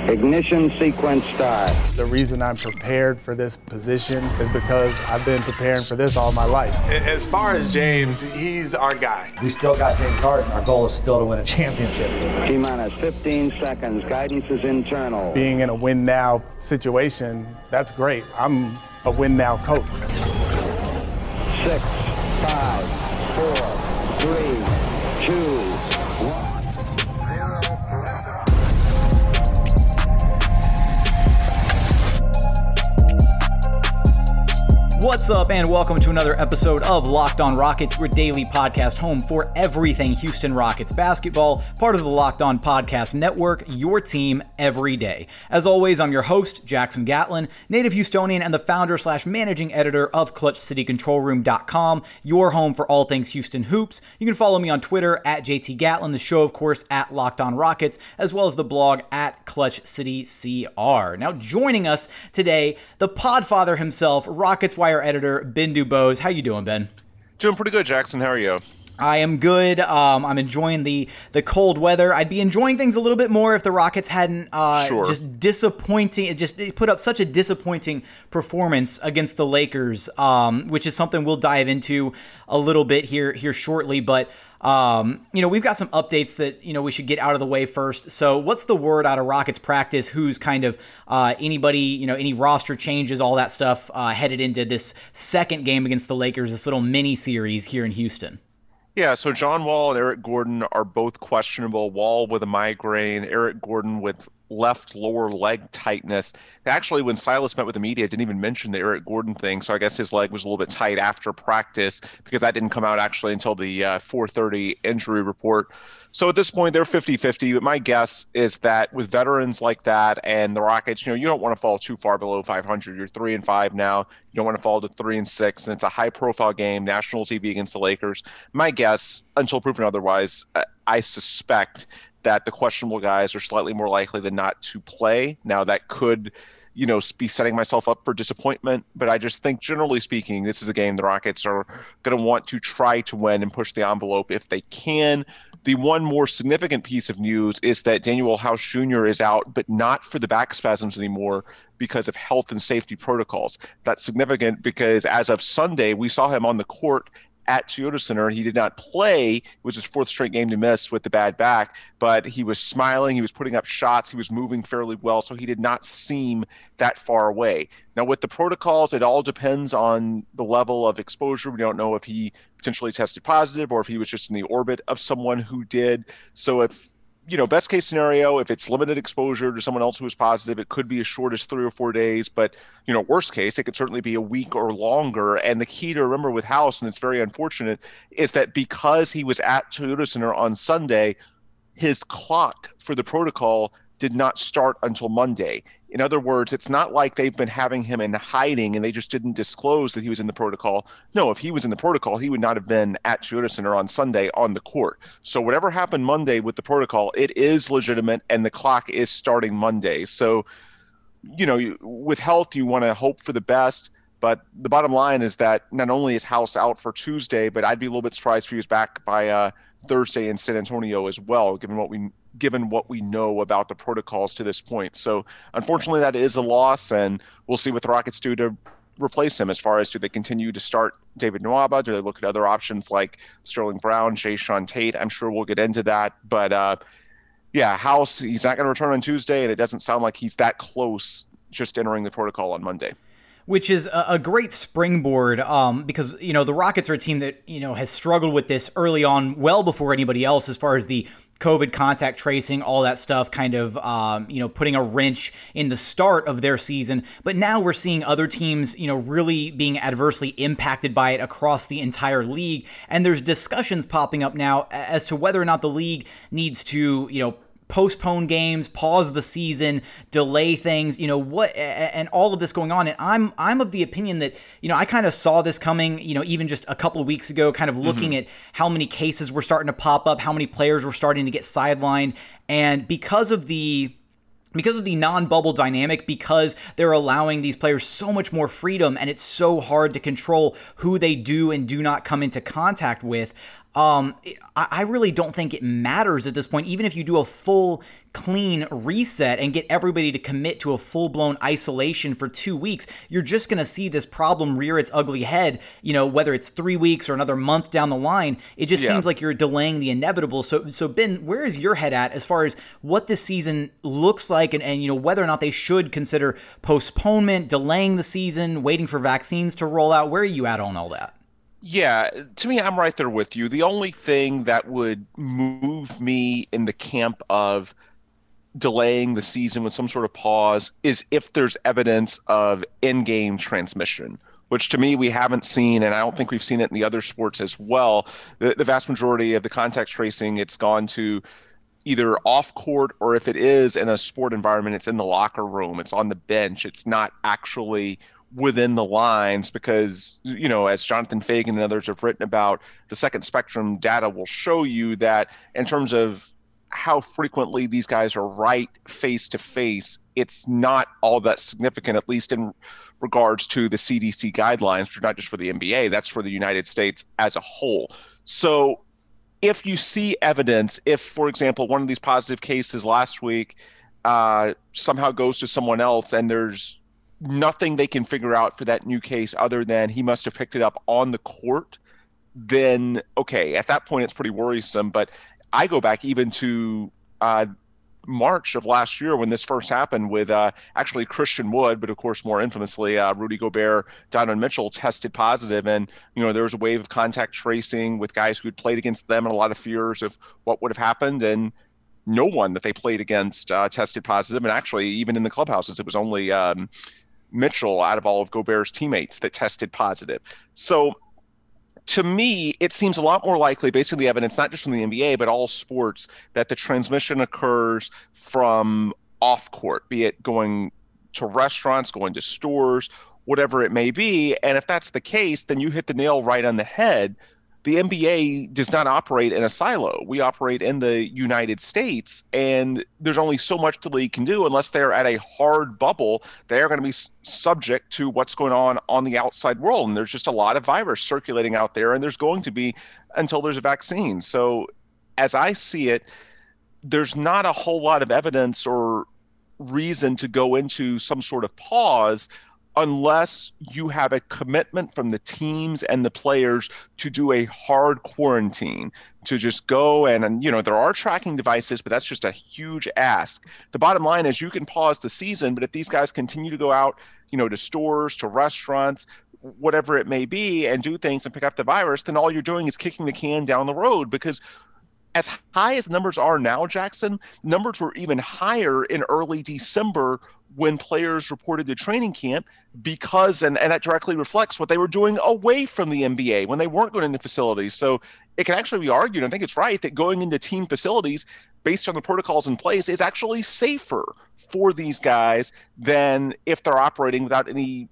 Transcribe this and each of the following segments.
Ignition sequence start. The reason I'm prepared for this position is because I've been preparing for this all my life. As far as James, he's our guy. We still got James Harden. Our goal is still to win a championship. T-minus 15 seconds. Guidance is internal. Being in a win-now situation, that's great. I'm a win-now coach. 6, 5, 4, 3, 2, 1. What's up, and welcome to another episode of Locked On Rockets, your daily podcast home for everything Houston Rockets basketball, part of the Locked On Podcast Network, your team every day. As always, I'm your host, Jackson Gatlin, native Houstonian and the founder/managing editor of ClutchCityControlRoom.com, your home for all things Houston hoops. You can follow me on Twitter at JT Gatlin, the show, of course, at Locked On Rockets, as well as the blog at Clutch City CR. Now, joining us today, the podfather himself, Rockets Wire editor Ben Dubose. How you doing, Ben? Doing pretty good, Jackson. How are you? I am good. I'm enjoying the cold weather. I'd be enjoying things a little bit more if the Rockets hadn't just put up such a disappointing performance against the Lakers, which is something we'll dive into a little bit here shortly. But we've got some updates that, we should get out of the way first. So what's the word out of Rockets practice? Who's kind of anybody, any roster changes, all that stuff headed into this second game against the Lakers, this little mini series here in Houston? Yeah, so John Wall and Eric Gordon are both questionable. Wall with a migraine, Eric Gordon with left lower leg tightness. Actually, when Silas met with the media, didn't even mention the Eric Gordon thing, so I guess his leg was a little bit tight after practice because that didn't come out actually until the 4:30 injury report. So at this point, they're 50-50, but my guess is that with veterans like that and the Rockets, you don't want to fall too far below 500. You're 3-5 now. You don't want to fall to 3-6, and it's a high-profile game, national TV against the Lakers. My guess, until proven otherwise, I suspect that the questionable guys are slightly more likely than not to play. Now, that could, be setting myself up for disappointment, but I just think, generally speaking, this is a game the Rockets are going to want to try to win and push the envelope if they can. The one more significant piece of news is that Daniel House Jr. is out, but not for the back spasms anymore because of health and safety protocols. That's significant because as of Sunday, we saw him on the court at Toyota Center. He did not play. It was his fourth straight game to miss with the bad back, but he was smiling. He was putting up shots. He was moving fairly well, so he did not seem that far away. Now, with the protocols, it all depends on the level of exposure. We don't know if he potentially tested positive or if he was just in the orbit of someone who did. So if best case scenario, if it's limited exposure to someone else who is positive, it could be as short as 3 or 4 days. But, worst case, it could certainly be a week or longer. And the key to remember with House, and it's very unfortunate, is that because he was at Toyota Center on Sunday, his clock for the protocol did not start until Monday. In other words, it's not like they've been having him in hiding and they just didn't disclose that he was in the protocol. No, if he was in the protocol, he would not have been at Toyota Center on Sunday on the court. So whatever happened Monday with the protocol, it is legitimate and the clock is starting Monday. So, with health, you want to hope for the best. But the bottom line is that not only is House out for Tuesday, but I'd be a little bit surprised if he was back by Thursday in San Antonio as well, given what we know about the protocols to this point. So unfortunately, that is a loss, and we'll see what the Rockets do to replace him. As far as, do they continue to start David Nwaba? Do they look at other options like Sterling Brown, Jae'Sean Tate? I'm sure we'll get into that. But House, he's not going to return on Tuesday, and it doesn't sound like he's that close just entering the protocol on Monday. Which is a great springboard because, the Rockets are a team that, has struggled with this early on, well before anybody else, as far as the COVID contact tracing, all that stuff, kind of, putting a wrench in the start of their season. But now we're seeing other teams, really being adversely impacted by it across the entire league. And there's discussions popping up now as to whether or not the league needs to, postpone games, pause the season, delay things, and all of this going on. And I'm of the opinion that, I kind of saw this coming, even just a couple of weeks ago, kind of looking at how many cases were starting to pop up, how many players were starting to get sidelined. And because of the non-bubble dynamic, because they're allowing these players so much more freedom and it's so hard to control who they do and do not come into contact with, I really don't think it matters at this point. Even if you do a full clean reset and get everybody to commit to a full-blown isolation for 2 weeks, you're just going to see this problem rear its ugly head, whether it's 3 weeks or another month down the line. It just seems like you're delaying the inevitable. So Ben, where is your head at as far as what this season looks like and whether or not they should consider postponement, delaying the season, waiting for vaccines to roll out? Where are you at on all that? Yeah, to me, I'm right there with you. The only thing that would move me in the camp of delaying the season with some sort of pause is if there's evidence of in-game transmission, which to me we haven't seen, and I don't think we've seen it in the other sports as well. The vast majority of the contact tracing, it's gone to either off court, or if it is in a sport environment, it's in the locker room, it's on the bench, it's not actually within the lines, because, as Jonathan Fagan and others have written about, the second spectrum data will show you that in terms of how frequently these guys are right face to face, it's not all that significant, at least in regards to the CDC guidelines, which are not just for the NBA, that's for the United States as a whole. So if you see evidence, if, for example, one of these positive cases last week somehow goes to someone else and there's nothing they can figure out for that new case other than he must have picked it up on the court, then okay, at that point it's pretty worrisome. But I go back even to March of last year when this first happened with actually Christian Wood, but of course more infamously Rudy Gobert, Donovan Mitchell tested positive, and there was a wave of contact tracing with guys who had played against them and a lot of fears of what would have happened, and no one that they played against tested positive. And actually even in the clubhouses it was only Mitchell out of all of Gobert's teammates that tested positive. So to me, it seems a lot more likely, based on the evidence, not just from the NBA, but all sports, that the transmission occurs from off court, be it going to restaurants, going to stores, whatever it may be. And if that's the case, then you hit the nail right on the head. The NBA does not operate in a silo. We operate in the United States, and there's only so much the league can do unless they're at a hard bubble. They are going to be subject to what's going on the outside world, and there's just a lot of virus circulating out there, and there's going to be until there's a vaccine. So as I see it, there's not a whole lot of evidence or reason to go into some sort of pause unless you have a commitment from the teams and the players to do a hard quarantine, to just go and there are tracking devices, but that's just a huge ask. The bottom line is you can pause the season, but if these guys continue to go out, to stores, to restaurants, whatever it may be, and do things and pick up the virus, then all you're doing is kicking the can down the road. Because as high as numbers are now, Jackson, numbers were even higher in early December when players reported to training camp, because, and that directly reflects what they were doing away from the NBA when they weren't going into facilities. So it can actually be argued, I think it's right, that going into team facilities based on the protocols in place is actually safer for these guys than if they're operating without any,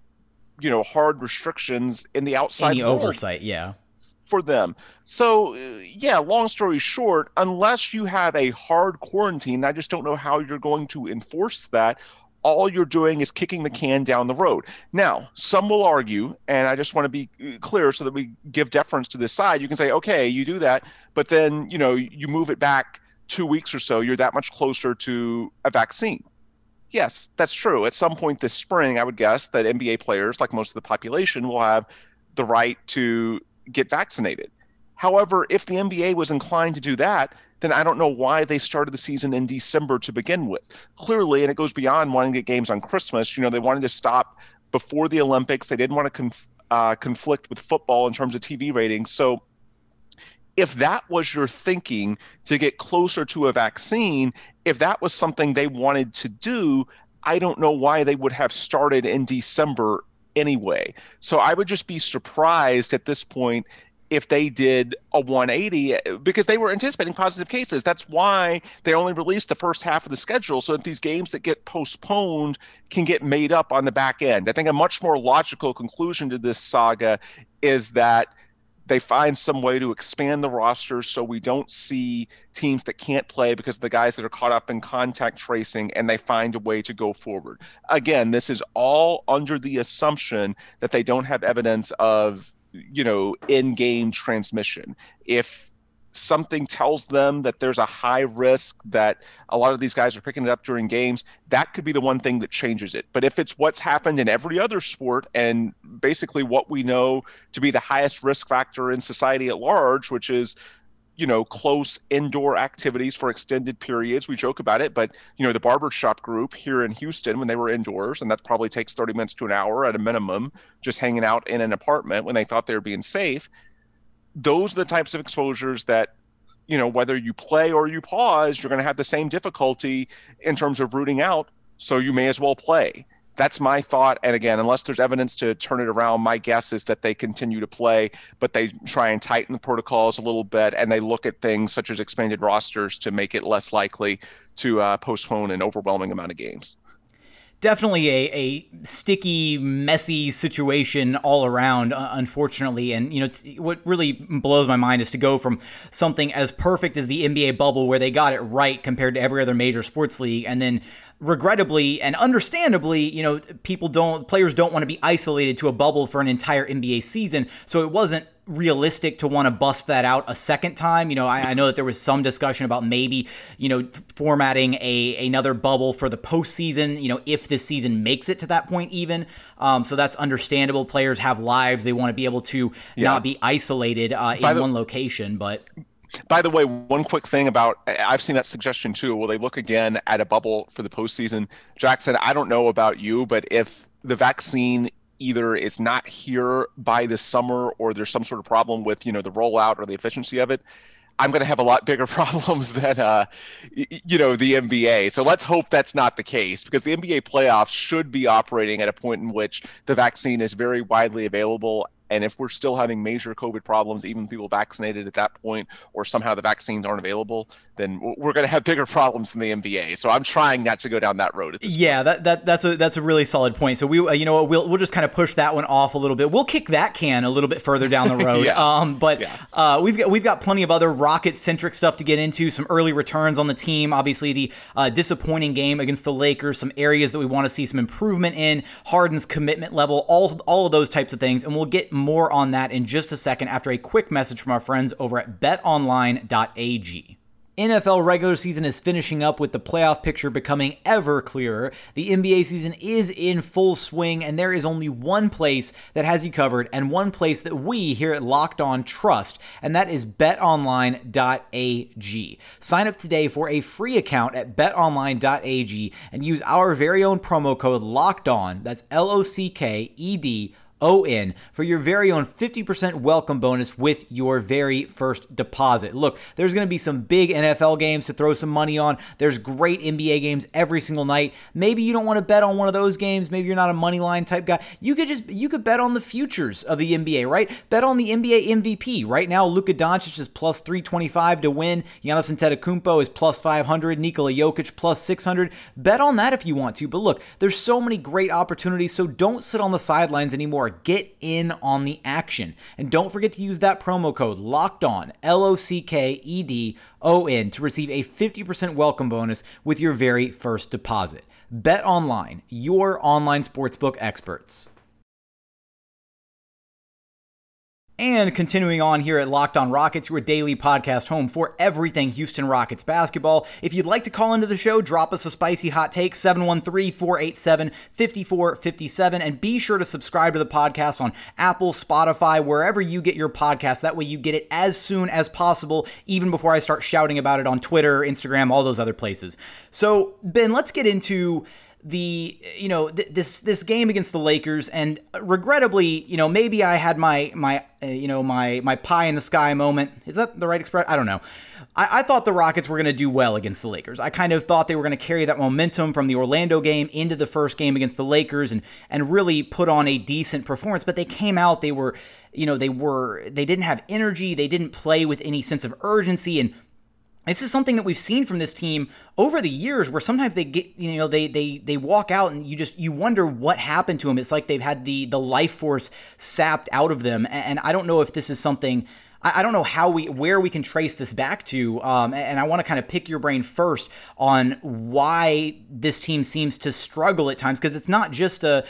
hard restrictions in the outside any world. Oversight, yeah. For them. So, long story short, unless you have a hard quarantine, I just don't know how you're going to enforce that. All you're doing is kicking the can down the road. Now, some will argue, and I just want to be clear so that we give deference to this side. You can say, okay, you do that, but then, you move it back 2 weeks or so, you're that much closer to a vaccine. Yes, that's true. At some point this spring, I would guess that NBA players, like most of the population, will have the right to get vaccinated. However, if the NBA was inclined to do that, then I don't know why they started the season in December to begin with. Clearly, and it goes beyond wanting to get games on Christmas, they wanted to stop before the Olympics. They didn't want to conflict with football in terms of TV ratings. So if that was your thinking to get closer to a vaccine, if that was something they wanted to do, I don't know why they would have started in December anyway. So I would just be surprised at this point if they did a 180, because they were anticipating positive cases. That's why they only released the first half of the schedule, so that these games that get postponed can get made up on the back end. I think a much more logical conclusion to this saga is that they find some way to expand the roster so we don't see teams that can't play because of the guys that are caught up in contact tracing, and they find a way to go forward. Again, this is all under the assumption that they don't have evidence of in-game transmission. If something tells them that there's a high risk that a lot of these guys are picking it up during games, that could be the one thing that changes it. But if it's what's happened in every other sport and basically what we know to be the highest risk factor in society at large, which is close indoor activities for extended periods. We joke about it, but the barbershop group here in Houston, when they were indoors, and that probably takes 30 minutes to an hour at a minimum, just hanging out in an apartment when they thought they were being safe. Those are the types of exposures that, whether you play or you pause, you're going to have the same difficulty in terms of rooting out. So you may as well play. That's my thought. And again, unless there's evidence to turn it around, my guess is that they continue to play, but they try and tighten the protocols a little bit, and they look at things such as expanded rosters to make it less likely to postpone an overwhelming amount of games. Definitely a sticky, messy situation all around, unfortunately. And, what really blows my mind is to go from something as perfect as the NBA bubble, where they got it right compared to every other major sports league, and then regrettably and understandably, players don't want to be isolated to a bubble for an entire NBA season. So it wasn't realistic to want to bust that out a second time. I know that there was some discussion about maybe, formatting another bubble for the postseason, if this season makes it to that point even. So that's understandable. Players have lives. They want to be able to not be isolated in one location. But by the way, one quick thing about, I've seen that suggestion too. Will they look again at a bubble for the postseason? Jackson, I don't know about you, but if the vaccine either is not here by this summer or there's some sort of problem with, the rollout or the efficiency of it, I'm going to have a lot bigger problems than, the NBA. So let's hope that's not the case, because the NBA playoffs should be operating at a point in which the vaccine is very widely available. And if we're still having major COVID problems, even people vaccinated at that point, or somehow the vaccines aren't available, then we're going to have bigger problems than the NBA. So I'm trying not to go down that road at this point. That's a really solid point. So we'll just kind of push that one off a little bit. We'll kick that can a little bit further down the road. We've got plenty of other Rocket-centric stuff to get into. Some early returns on the team. Obviously, the disappointing game against the Lakers. Some areas that we want to see some improvement in. Harden's commitment level. All of those types of things, and we'll get more on that in just a second after a quick message from our friends over at betonline.ag. NFL regular season is finishing up with the playoff picture becoming ever clearer. The NBA season is in full swing, and there is only one place that has you covered and one place that we here at Locked On trust, and that is betonline.ag. Sign up today for a free account at betonline.ag and use our very own promo code LOCKEDON, that's LOCKEDON, for your very own 50% welcome bonus with your very first deposit. Look, there's going to be some big NFL games to throw some money on. There's great NBA games every single night. Maybe you don't want to bet on one of those games. Maybe you're not a money line type guy. You could bet on the futures of the NBA, right? Bet on the NBA MVP. Right now, Luka Doncic is plus 325 to win. Giannis Antetokounmpo is plus 500. Nikola Jokic plus 600. Bet on that if you want to. But look, there's so many great opportunities, so don't sit on the sidelines anymore. Get in on the action. And don't forget to use that promo code LOCKEDON, LOCKEDON, to receive a 50% welcome bonus with your very first deposit. Bet Online, your online sportsbook experts. And continuing on here at Locked On Rockets, your daily podcast home for everything Houston Rockets basketball. If you'd like to call into the show, drop us a spicy hot take, 713-487-5457. And be sure to subscribe to the podcast on Apple, Spotify, wherever you get your podcast. That way you get it as soon as possible, even before I start shouting about it on Twitter, Instagram, all those other places. So, Ben, let's get into this game against the Lakers, and regrettably, maybe I had my pie in the sky moment. Is that the right expression? I don't know. I thought the Rockets were going to do well against the Lakers. I kind of thought they were going to carry that momentum from the Orlando game into the first game against the Lakers and really put on a decent performance. But they came out, they didn't have energy, they didn't play with any sense of urgency, and this is something that we've seen from this team over the years, where sometimes they get, they walk out and you wonder what happened to them. It's like they've had the life force sapped out of them. And I don't know if this is something I don't know where we can trace this back to, and I want to kind of pick your brain first on why this team seems to struggle at times, because it's not just a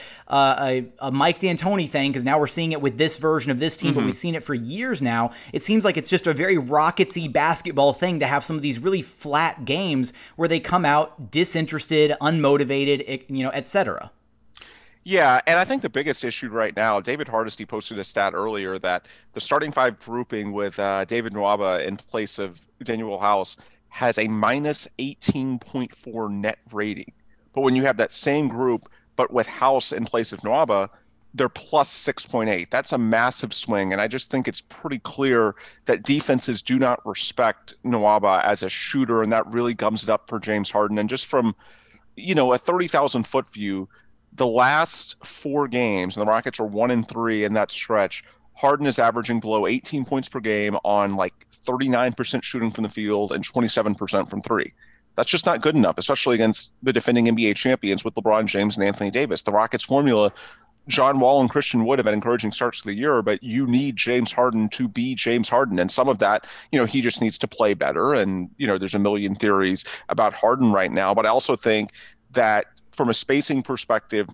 Mike D'Antoni thing, because now we're seeing it with this version of this team, but we've seen it for years now. It seems like it's just a very Rockets-y basketball thing to have some of these really flat games where they come out disinterested, unmotivated, etc. Yeah, and I think the biggest issue right now, David Hardesty posted a stat earlier that the starting five grouping with David Nwaba in place of Daniel House has a minus 18.4 net rating. But when you have that same group, but with House in place of Nwaba, they're plus 6.8. That's a massive swing, and I just think it's pretty clear that defenses do not respect Nwaba as a shooter, and that really gums it up for James Harden. And just from, a 30,000-foot view, the last 4 games, and the Rockets are 1-3 in that stretch, Harden is averaging below 18 points per game on like 39% shooting from the field and 27% from three. That's just not good enough, especially against the defending NBA champions with LeBron James and Anthony Davis. The Rockets formula, John Wall and Christian Wood have had encouraging starts to the year, but you need James Harden to be James Harden. And some of that, he just needs to play better. And, there's a million theories about Harden right now. But I also think that from a spacing perspective,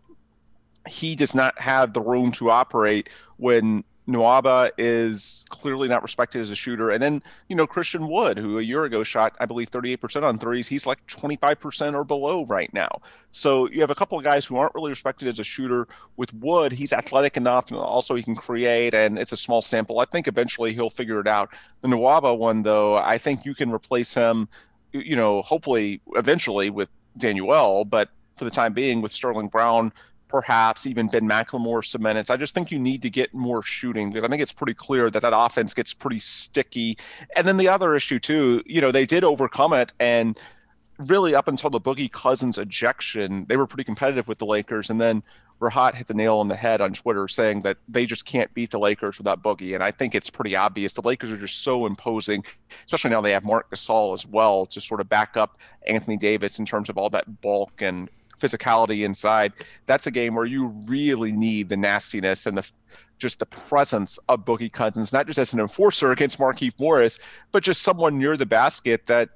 he does not have the room to operate when Nwaba is clearly not respected as a shooter. And then, Christian Wood, who a year ago shot, I believe, 38% on threes, he's like 25% or below right now. So you have a couple of guys who aren't really respected as a shooter. With Wood, he's athletic enough, and also he can create, and it's a small sample. I think eventually he'll figure it out. The Nwaba one, though, I think you can replace him, hopefully eventually with Daniel, but for the time being with Sterling Brown, perhaps even Ben McLemore some minutes. I just think you need to get more shooting, because I think it's pretty clear that offense gets pretty sticky. And then the other issue too, they did overcome it, and really up until the Boogie Cousins ejection, they were pretty competitive with the Lakers. And then Rahat hit the nail on the head on Twitter saying that they just can't beat the Lakers without Boogie. And I think it's pretty obvious. The Lakers are just so imposing, especially now they have Marc Gasol as well to sort of back up Anthony Davis in terms of all that bulk and physicality inside. That's a game where you really need the nastiness and just the presence of Boogie Cousins, not just as an enforcer against Markieff Morris, but just someone near the basket that,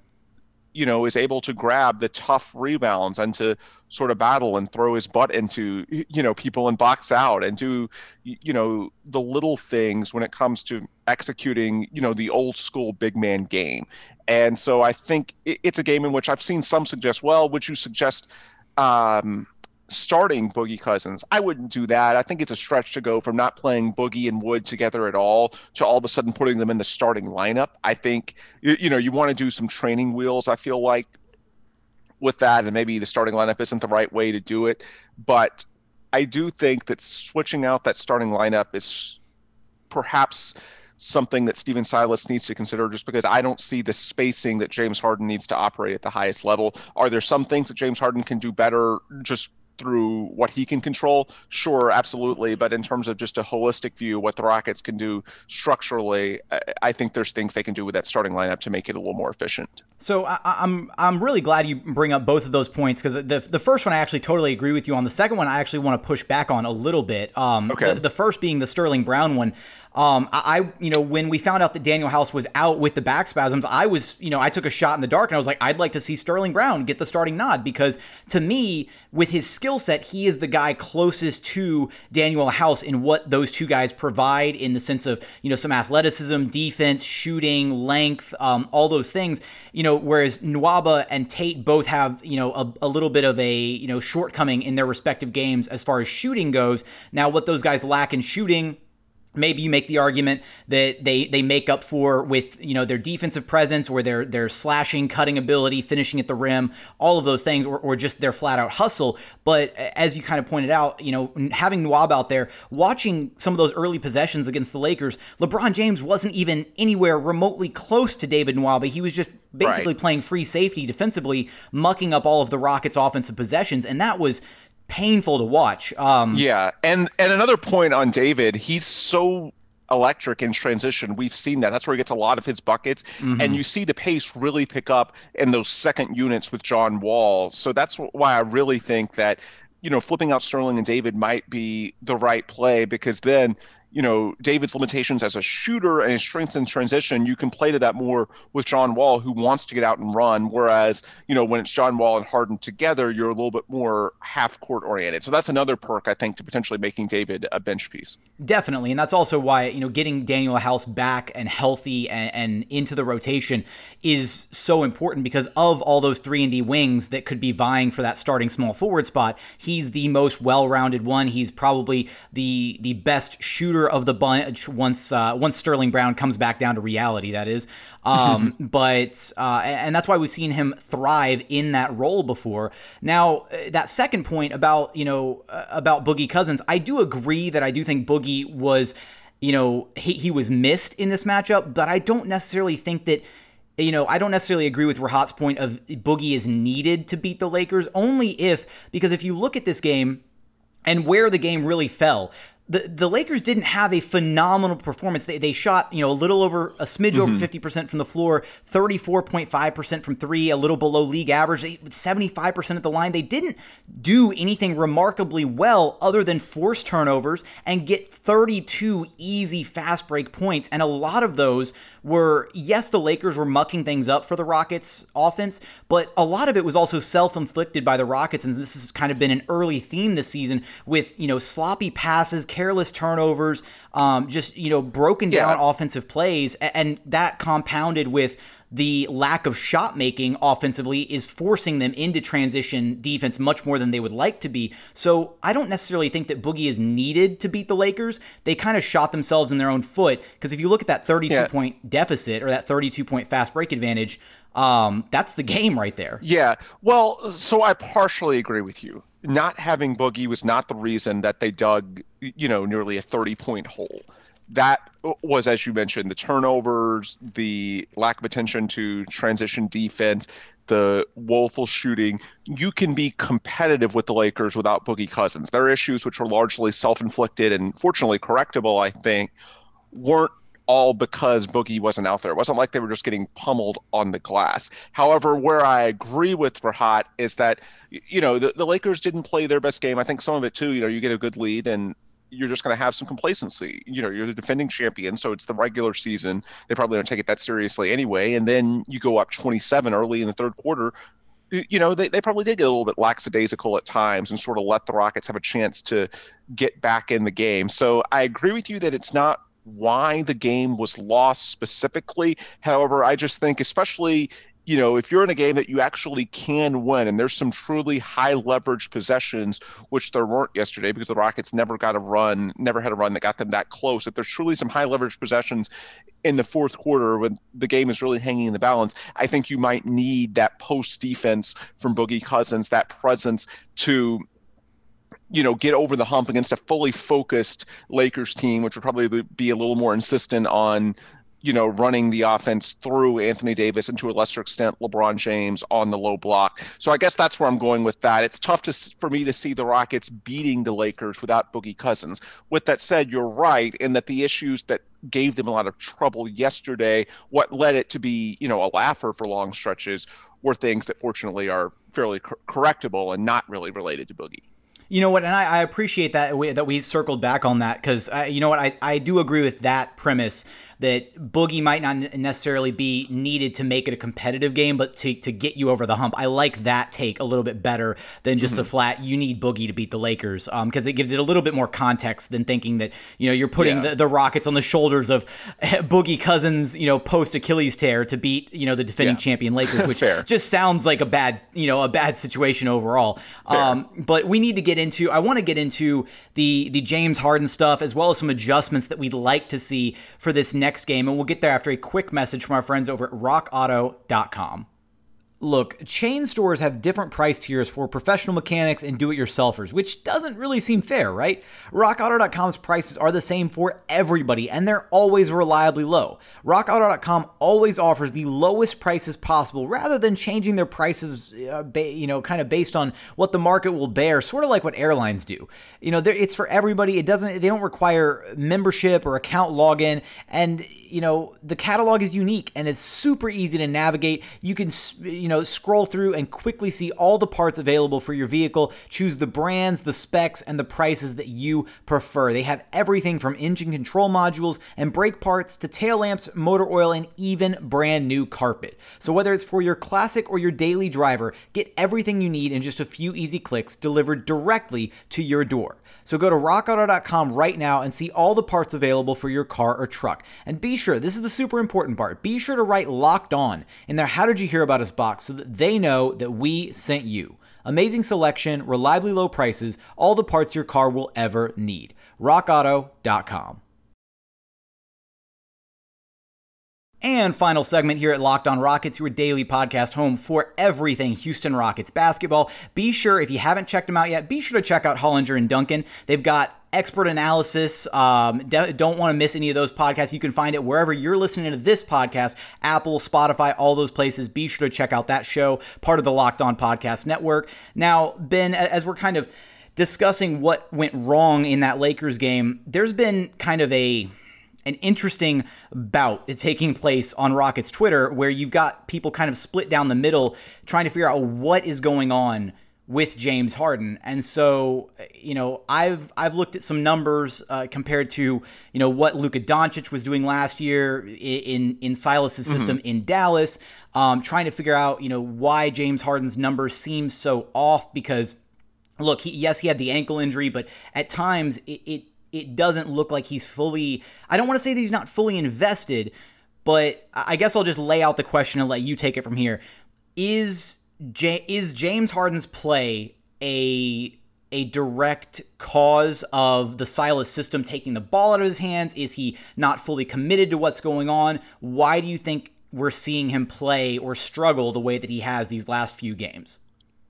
is able to grab the tough rebounds and to sort of battle and throw his butt into, people and box out and do, the little things when it comes to executing, the old school big man game. And so I think it's a game in which I've seen some suggest, well, would you suggest starting Boogie Cousins? I wouldn't do that. I think it's a stretch to go from not playing Boogie and Wood together at all to all of a sudden putting them in the starting lineup. I think, you want to do some training wheels, I feel like, with that, and maybe the starting lineup isn't the right way to do it. But I do think that switching out that starting lineup is perhaps something that Stephen Silas needs to consider, just because I don't see the spacing that James Harden needs to operate at the highest level. Are there some things that James Harden can do better just through what he can control? Sure, absolutely. But in terms of just a holistic view, what the Rockets can do structurally, I think there's things they can do with that starting lineup to make it a little more efficient. So I'm really glad you bring up both of those points, because the first one I actually totally agree with you on. The second one I actually want to push back on a little bit. Okay. The first being the Sterling Brown one. When we found out that Daniel House was out with the back spasms, I took a shot in the dark and I was like, I'd like to see Sterling Brown get the starting nod, because to me, with his skill set, he is the guy closest to Daniel House in what those two guys provide in the sense of, some athleticism, defense, shooting, length, all those things, whereas Nwaba and Tate both have, a little bit of a, shortcoming in their respective games as far as shooting goes. Now, what those guys lack in shooting, maybe you make the argument that they make up for with, their defensive presence, or their slashing, cutting ability, finishing at the rim, all of those things, or just their flat out hustle. But as you kind of pointed out, having Nwaba out there, watching some of those early possessions against the Lakers, LeBron James wasn't even anywhere remotely close to David Nwaba. He was just basically playing free safety defensively, mucking up all of the Rockets' offensive possessions, and that was painful to watch. And another point on David, he's so electric in transition. We've seen that. That's where he gets a lot of his buckets. Mm-hmm. And you see the pace really pick up in those second units with John Wall. So that's why I really think that, flipping out Sterling and David might be the right play, because then David's limitations as a shooter and his strengths in transition, you can play to that more with John Wall, who wants to get out and run. Whereas, when it's John Wall and Harden together, you're a little bit more half court oriented. So that's another perk, I think, to potentially making David a bench piece. Definitely. And that's also why, getting Danuel House back and healthy and into the rotation is so important, because of all those 3-and-D wings that could be vying for that starting small forward spot, he's the most well-rounded one. He's probably the best shooter of the bunch once Sterling Brown comes back down to reality, that is. And that's why we've seen him thrive in that role before. Now, that second point about Boogie Cousins, I do agree that I do think Boogie was, he was missed in this matchup, but I don't necessarily think that, I don't necessarily agree with Rahat's point of Boogie is needed to beat the Lakers, because if you look at this game and where the game really fell, the Lakers didn't have a phenomenal performance. They shot, a little over a smidge over 50% from the floor, 34.5% from three, a little below league average, 75% at the line. They didn't do anything remarkably well other than force turnovers and get 32 easy fast break points. And a lot of those were, yes, the Lakers were mucking things up for the Rockets offense, but a lot of it was also self-inflicted by the Rockets. And this has kind of been an early theme this season with, sloppy passes, careless turnovers, broken down offensive plays, and that compounded with the lack of shot making offensively is forcing them into transition defense much more than they would like to be. So I don't necessarily think that Boogie is needed to beat the Lakers. They kind of shot themselves in their own foot, because if you look at that 32-point deficit or that 32-point fast break advantage, that's the game right there. Yeah, well, so I partially agree with you. Not having Boogie was not the reason that they dug, nearly a 30-point hole. That was, as you mentioned, the turnovers, the lack of attention to transition defense, the woeful shooting. You can be competitive with the Lakers without Boogie Cousins. Their issues, which were largely self-inflicted and fortunately correctable, I think, weren't all because Boogie wasn't out there. It wasn't like they were just getting pummeled on the glass. However, where I agree with Rahat is that, the Lakers didn't play their best game. I think some of it too, you get a good lead and you're just going to have some complacency. You're the defending champion, so it's the regular season. They probably don't take it that seriously anyway. And then you go up 27 early in the third quarter. They probably did get a little bit lackadaisical at times and sort of let the Rockets have a chance to get back in the game. So I agree with you that it's not why the game was lost specifically. However, I just think, especially, if you're in a game that you actually can win, and there's some truly high leverage possessions, which there weren't yesterday because the Rockets never had a run that got them that close. If there's truly some high leverage possessions in the fourth quarter when the game is really hanging in the balance, I think you might need that post defense from Boogie Cousins, that presence to get over the hump against a fully focused Lakers team, which would probably be a little more insistent on, running the offense through Anthony Davis and to a lesser extent LeBron James on the low block. So I guess that's where I'm going with that. It's tough for me to see the Rockets beating the Lakers without Boogie Cousins. With that said, you're right in that the issues that gave them a lot of trouble yesterday, what led it to be, a laugher for long stretches, were things that fortunately are fairly correctable and not really related to Boogie. You know what, and I appreciate that we circled back on that, because you know what, I do agree with that premise that Boogie might not necessarily be needed to make it a competitive game, but to get you over the hump. I like that take a little bit better than just the flat, you need Boogie to beat the Lakers, because it gives it a little bit more context than thinking that, you're putting the Rockets on the shoulders of Boogie Cousins, post Achilles tear to beat, the defending champion Lakers, which just sounds like a bad situation overall. But we need to I want to get into the James Harden stuff, as well as some adjustments that we'd like to see for this next game, and we'll get there after a quick message from our friends over at rockauto.com. Look, chain stores have different price tiers for professional mechanics and do-it-yourselfers, which doesn't really seem fair, right? RockAuto.com's prices are the same for everybody, and they're always reliably low. RockAuto.com always offers the lowest prices possible, rather than changing their prices, kind of based on what the market will bear, sort of like what airlines do. It's for everybody. They don't require membership or account login, and the catalog is unique and it's super easy to navigate. You can scroll through and quickly see all the parts available for your vehicle. Choose the brands, the specs, and the prices that you prefer. They have everything from engine control modules and brake parts to tail lamps, motor oil, and even brand new carpet. So whether it's for your classic or your daily driver, get everything you need in just a few easy clicks delivered directly to your door. So go to rockauto.com right now and see all the parts available for your car or truck. And be sure, this is the super important part, be sure to write Locked On in their How Did You Hear About Us box so that they know that we sent you. Amazing selection, reliably low prices, all the parts your car will ever need. rockauto.com. And final segment here at Locked On Rockets, your daily podcast home for everything Houston Rockets basketball. Be sure, if you haven't checked them out yet, be sure to check out Hollinger and Duncan. They've got expert analysis. Don't want to miss any of those podcasts. You can find it wherever you're listening to this podcast, Apple, Spotify, all those places. Be sure to check out that show, part of the Locked On Podcast Network. Now, Ben, as we're kind of discussing what went wrong in that Lakers game, there's been kind of an interesting bout taking place on Rockets Twitter where you've got people kind of split down the middle trying to figure out what is going on with James Harden. And so, I've looked at some numbers compared to, what Luka Doncic was doing last year in Silas's system in Dallas, trying to figure out, why James Harden's numbers seem so off because, look, he had the ankle injury, but at times it doesn't look like he's fully, I don't want to say that he's not fully invested, but I guess I'll just lay out the question and let you take it from here. Is James Harden's play a direct cause of the Silas system taking the ball out of his hands? Is he not fully committed to what's going on? Why do you think we're seeing him play or struggle the way that he has these last few games?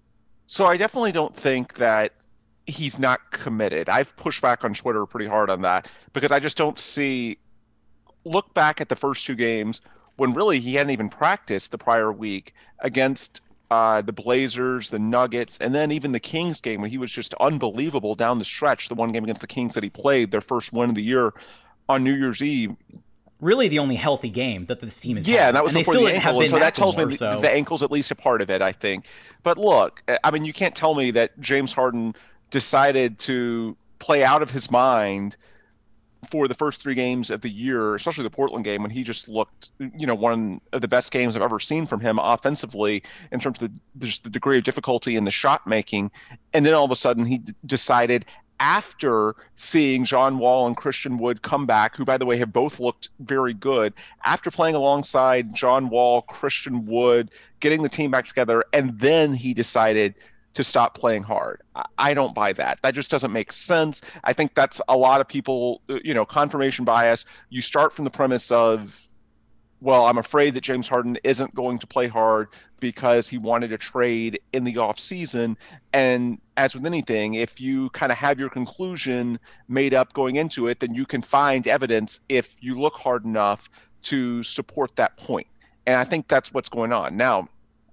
So I definitely don't think that he's not committed. I've pushed back on Twitter pretty hard on that because I just don't see. Look back at the first two games when really he hadn't even practiced the prior week against the Blazers, the Nuggets, and then even the Kings game when he was just unbelievable down the stretch. The one game against the Kings that he played, their first win of the year on New Year's Eve. Really the only healthy game that this team has had. Yeah, and that was and before the ankle. So that tells me the ankle's at least a part of it, I think. But look, I mean, you can't tell me that James Harden decided to play out of his mind for the first three games of the year, especially the Portland game when he just looked, one of the best games I've ever seen from him offensively in terms of just the degree of difficulty in the shot making. And then all of a sudden he decided after seeing John Wall and Christian Wood come back, who, by the way, have both looked very good, after playing alongside John Wall, Christian Wood, getting the team back together, and then he decided to stop playing hard. I don't buy that. That just doesn't make sense. I think that's a lot of people, confirmation bias. You start from the premise of, well, I'm afraid that James Harden isn't going to play hard because he wanted to trade in the offseason. And as with anything, if you kind of have your conclusion made up going into it, then you can find evidence if you look hard enough to support that point. And I think that's what's going on. Now,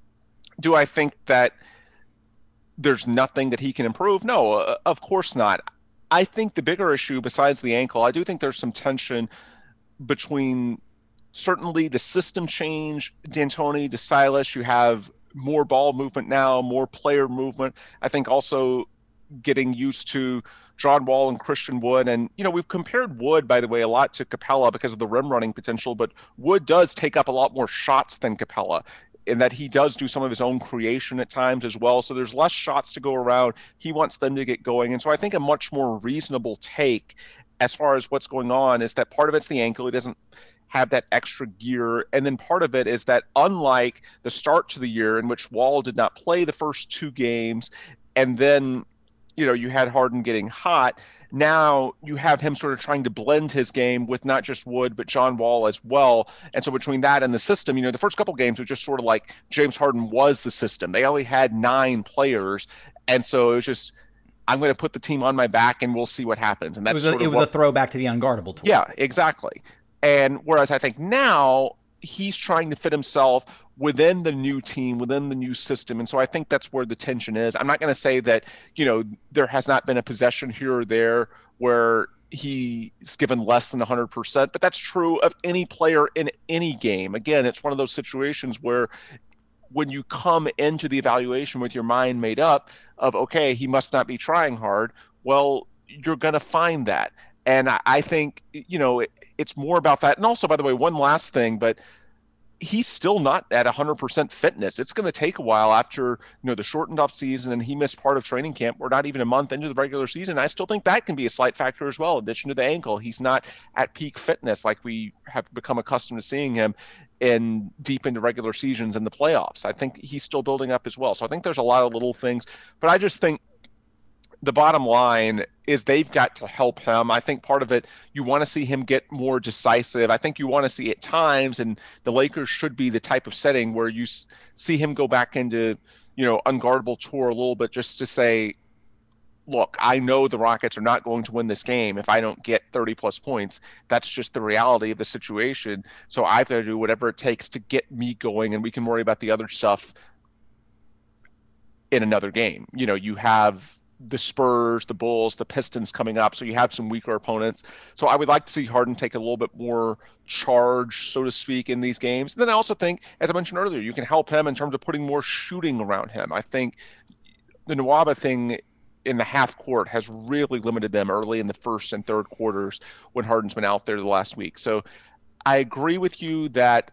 do I think that there's nothing that he can improve? No, of course not. I think the bigger issue besides the ankle, I do think there's some tension between certainly the system change, D'Antoni to Silas. You have more ball movement now, more player movement. I think also getting used to John Wall and Christian Wood. And, we've compared Wood, by the way, a lot to Capella because of the rim running potential, but Wood does take up a lot more shots than Capella, in that he does do some of his own creation at times as well. So there's less shots to go around. He wants them to get going. And so I think a much more reasonable take as far as what's going on is that part of it's the ankle. He doesn't have that extra gear. And then part of it is that unlike the start to the year in which Wall did not play the first two games, and then, you had Harden getting hot, now you have him sort of trying to blend his game with not just Wood, but John Wall as well. And so between that and the system, the first couple games was just sort of like James Harden was the system. They only had 9 players. And so it was just, I'm going to put the team on my back and we'll see what happens. And that's it was a throwback to the unguardable tool. Yeah, exactly. And whereas I think now he's trying to fit himself within the new team, within the new system. And so I think that's where the tension is. I'm not going to say that, there has not been a possession here or there where he's given less than 100%, but that's true of any player in any game. Again, it's one of those situations where when you come into the evaluation with your mind made up of, okay, he must not be trying hard, well, you're going to find that. And I think, it's more about that. And also, by the way, one last thing, but he's still not at 100% fitness. It's going to take a while after, the shortened off season, and he missed part of training camp. We're not even a month into the regular season. I still think that can be a slight factor as well. In addition to the ankle, he's not at peak fitness like we have become accustomed to seeing him in deep into regular seasons and the playoffs. I think he's still building up as well. So I think there's a lot of little things, but I just think the bottom line is they've got to help him. I think part of it, you want to see him get more decisive. I think you want to see at times, and the Lakers should be the type of setting where you see him go back into, unguardable tour a little bit, just to say, look, I know the Rockets are not going to win this game if I don't get 30 plus points. That's just the reality of the situation. So I've got to do whatever it takes to get me going, and we can worry about the other stuff in another game. You have the Spurs, the Bulls, the Pistons coming up, so you have some weaker opponents. So I would like to see Harden take a little bit more charge, so to speak, in these games. And then I also think, as I mentioned earlier, you can help him in terms of putting more shooting around him. I think the Nwaba thing in the half court has really limited them early in the first and third quarters when Harden's been out there the last week. So I agree with you that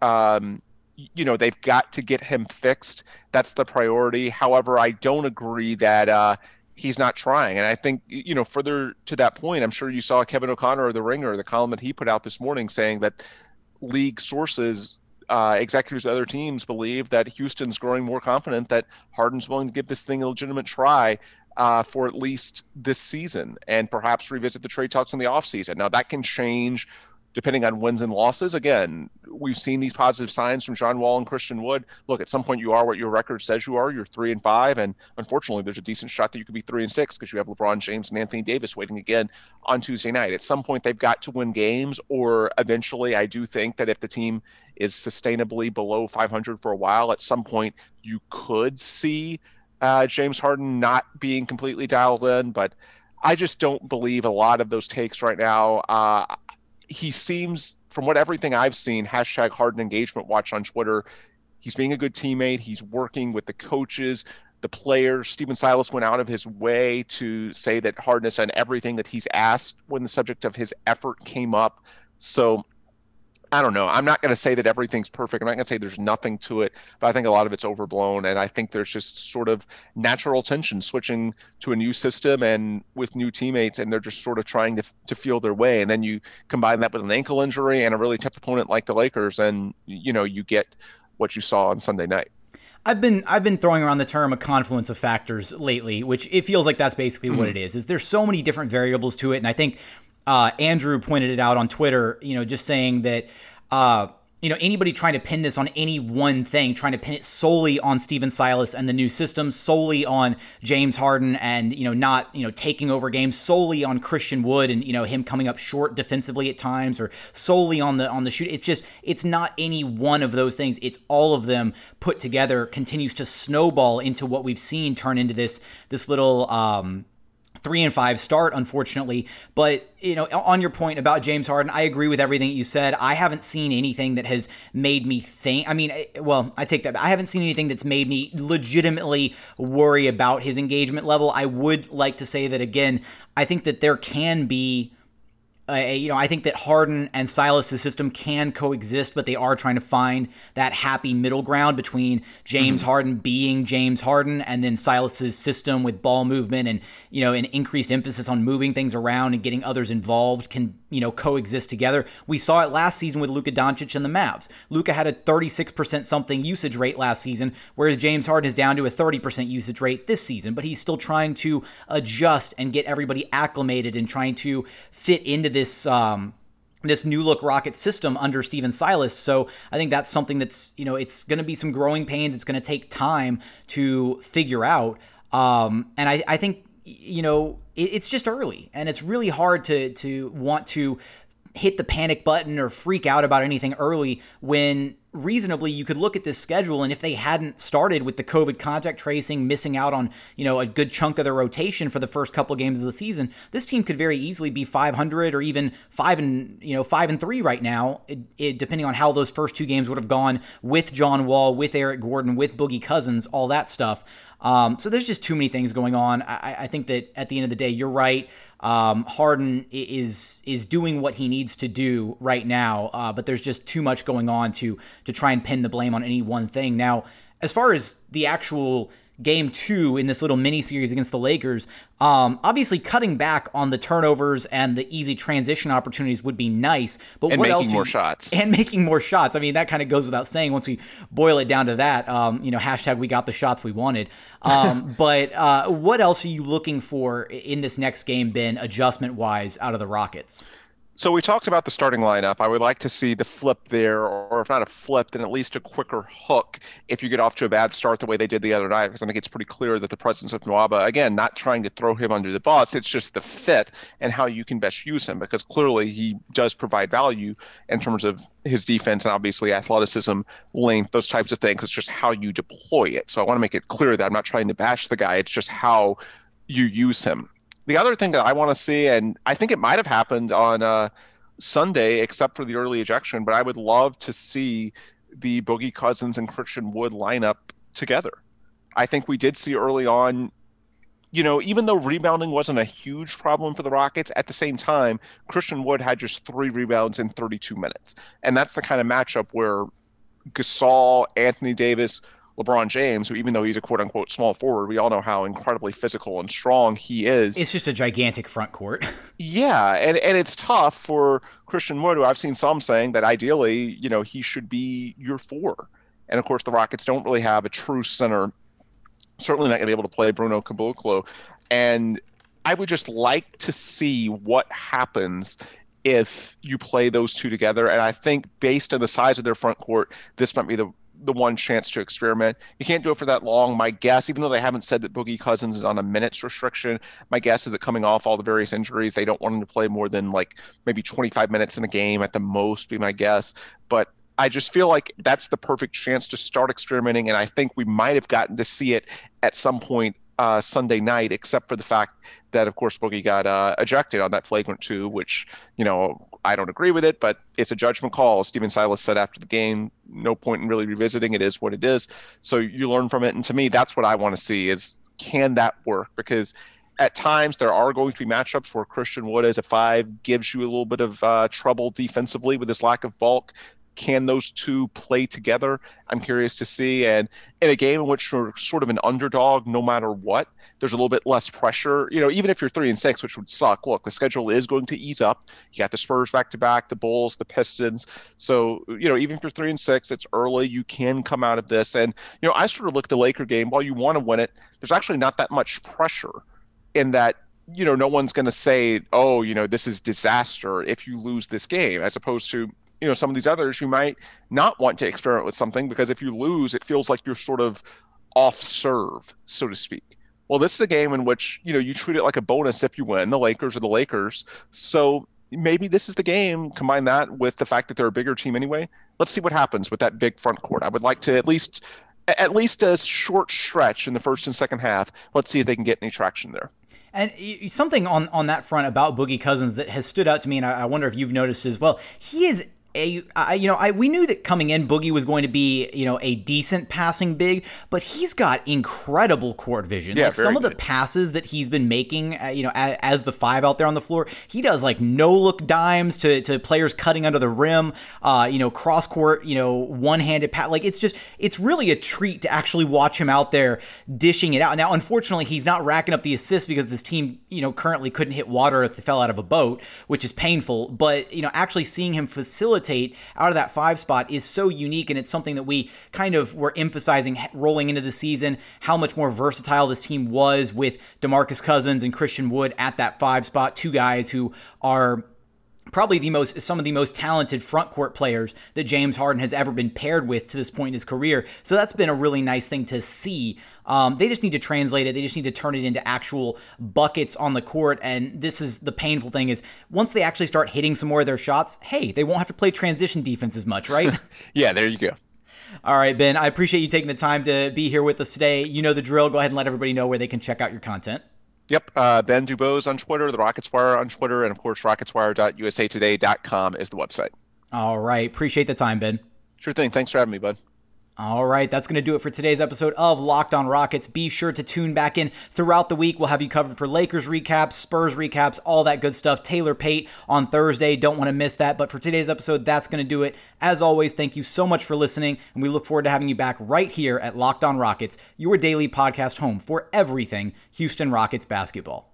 they've got to get him fixed. That's the priority. However, I don't agree that he's not trying. And I think, further to that point, I'm sure you saw Kevin O'Connor of The Ringer, the column that he put out this morning, saying that league sources, executives of other teams believe that Houston's growing more confident that Harden's willing to give this thing a legitimate try for at least this season, and perhaps revisit the trade talks in the offseason. Now, that can change depending on wins and losses. Again, we've seen these positive signs from John Wall and Christian Wood. Look, at some point you are what your record says you are. You're 3-5, and unfortunately there's a decent shot that you could be 3-6 because you have LeBron James and Anthony Davis waiting again on Tuesday night. At some point they've got to win games, or eventually I do think that if the team is sustainably below 500 for a while, at some point you could see James Harden not being completely dialed in, but I just don't believe a lot of those takes right now. He seems, from everything I've seen, hashtag Harden engagement watch on Twitter, he's being a good teammate. He's working with the coaches, the players. Stephen Silas went out of his way to say that Harden has done everything that he's asked when the subject of his effort came up. So I don't know. I'm not going to say that everything's perfect. I'm not going to say there's nothing to it, but I think a lot of it's overblown. And I think there's just sort of natural tension switching to a new system and with new teammates, and they're just sort of trying to feel their way. And then you combine that with an ankle injury and a really tough opponent like the Lakers, and you get what you saw on Sunday night. I've been throwing around the term a confluence of factors lately, which it feels like that's basically what it is. There's so many different variables to it, and I think Andrew pointed it out on Twitter, just saying that, anybody trying to pin this on any one thing, trying to pin it solely on Stephen Silas and the new system, solely on James Harden and, not, taking over games, solely on Christian Wood and, him coming up short defensively at times, or solely on the shoot. It's not any one of those things. It's all of them put together continues to snowball into what we've seen turn into this little, 3-5 start, unfortunately. But, on your point about James Harden, I agree with everything that you said. I haven't seen anything that has made me think, I take that back. I haven't seen anything that's made me legitimately worry about his engagement level. I would like to say that, again, I think that there can be I think that Harden and Silas' system can coexist, but they are trying to find that happy middle ground between James Harden being James Harden and then Silas' system with ball movement and, an increased emphasis on moving things around and getting others involved can, coexist together. We saw it last season with Luka Doncic and the Mavs. Luka had a 36% something usage rate last season, whereas James Harden is down to a 30% usage rate this season, but he's still trying to adjust and get everybody acclimated and trying to fit into this new look Rocket system under Stephen Silas. So I think that's something that's, it's going to be some growing pains. It's going to take time to figure out. And I think, it's just early, and it's really hard to want to hit the panic button or freak out about anything early when reasonably you could look at this schedule, and if they hadn't started with the COVID contact tracing, missing out on, a good chunk of their rotation for the first couple of games of the season, this team could very easily be 500 or even 5-3 right now, depending on how those first two games would have gone with John Wall, with Eric Gordon, with Boogie Cousins, all that stuff. So there's just too many things going on. I think that at the end of the day, you're right. Harden is doing what he needs to do right now, but there's just too much going on to try and pin the blame on any one thing. Now, as far as the actual Game 2 in this little mini series against the Lakers, obviously cutting back on the turnovers and the easy transition opportunities would be nice, but and what making else? More shots. And making more shots. I mean, that kind of goes without saying once we boil it down to that. Hashtag we got the shots we wanted. But what else are you looking for in this next game, Ben, adjustment-wise, out of the Rockets? So we talked about the starting lineup. I would like to see the flip there, or if not a flip, then at least a quicker hook if you get off to a bad start the way they did the other night, because I think it's pretty clear that the presence of Nwaba, again, not trying to throw him under the bus, it's just the fit and how you can best use him, because clearly he does provide value in terms of his defense and obviously athleticism, length, those types of things. It's just how you deploy it. So I want to make it clear that I'm not trying to bash the guy. It's just how you use him. The other thing that I want to see, and I think it might have happened on Sunday, except for the early ejection, but I would love to see the Boogie Cousins and Christian Wood lineup together. I think we did see early on, even though rebounding wasn't a huge problem for the Rockets, at the same time, Christian Wood had just 3 rebounds in 32 minutes. And that's the kind of matchup where Gasol, Anthony Davis, LeBron James, who even though he's a quote-unquote small forward, we all know how incredibly physical and strong he is. It's just a gigantic front court. Yeah, and it's tough for Christian Wood, who I've seen some saying that ideally, he should be your 4. And, of course, the Rockets don't really have a true center, certainly not going to be able to play Bruno Caboclo. And I would just like to see what happens if you play those two together. And I think based on the size of their front court, this might be the one chance to experiment. You can't do it for that long. My guess, even though they haven't said that Boogie Cousins is on a minutes restriction, my guess is that coming off all the various injuries, they don't want him to play more than maybe 25 minutes in a game at the most, be my guess. But I just feel like that's the perfect chance to start experimenting, and I think we might have gotten to see it at some point Sunday night, except for the fact that, of course, Boogie got ejected on that flagrant 2, which, I don't agree with it, but it's a judgment call. Stephen Silas said after the game, no point in really revisiting. It is what it is. So you learn from it. And to me, that's what I want to see is, can that work? Because at times there are going to be matchups where Christian Wood as a 5 gives you a little bit of trouble defensively with his lack of bulk. Can those two play together? I'm curious to see. And in a game in which you're sort of an underdog, no matter what, there's a little bit less pressure. Even if you're 3-6, which would suck. Look, the schedule is going to ease up. You got the Spurs back-to-back, the Bulls, the Pistons. So, even if you're 3-6, it's early. You can come out of this. And, I sort of look at the Laker game. While you want to win it, there's actually not that much pressure in that, no one's going to say, oh, this is disaster if you lose this game, as opposed to, some of these others, you might not want to experiment with something because if you lose, it feels like you're sort of off serve, so to speak. Well, this is a game in which, you treat it like a bonus if you win. The Lakers are the Lakers. So maybe this is the game. Combine that with the fact that they're a bigger team anyway. Let's see what happens with that big front court. I would like to at least a short stretch in the first and second half. Let's see if they can get any traction there. And something on that front about Boogie Cousins that has stood out to me, and I wonder if you've noticed as well, he is we knew that coming in, Boogie was going to be, a decent passing big, but he's got incredible court vision. Yeah, some of the passes that he's been making, as the 5 out there on the floor, he does no-look dimes to players cutting under the rim, cross-court, one-handed pass. It's really a treat to actually watch him out there dishing it out. Now, unfortunately, he's not racking up the assists because this team, currently couldn't hit water if they fell out of a boat, which is painful. But, actually seeing him facilitate out of that 5 spot is so unique, and it's something that we kind of were emphasizing rolling into the season, how much more versatile this team was with DeMarcus Cousins and Christian Wood at that 5 spot, 2 guys who are probably some of the most talented front court players that James Harden has ever been paired with to this point in his career. So that's been a really nice thing to see. They just need to translate it. They just need to turn it into actual buckets on the court. And this is the painful thing is once they actually start hitting some more of their shots, hey, they won't have to play transition defense as much, right? Yeah, there you go. All right, Ben, I appreciate you taking the time to be here with us today. You know the drill. Go ahead and let everybody know where they can check out your content. Yep, Ben Dubose on Twitter, the Rockets Wire on Twitter, and of course, rocketswire.usatoday.com is the website. All right, appreciate the time, Ben. Sure thing. Thanks for having me, bud. All right, that's going to do it for today's episode of Locked On Rockets. Be sure to tune back in throughout the week. We'll have you covered for Lakers recaps, Spurs recaps, all that good stuff. Taylor Pate on Thursday. Don't want to miss that. But for today's episode, that's going to do it. As always, thank you so much for listening, and we look forward to having you back right here at Locked On Rockets, your daily podcast home for everything Houston Rockets basketball.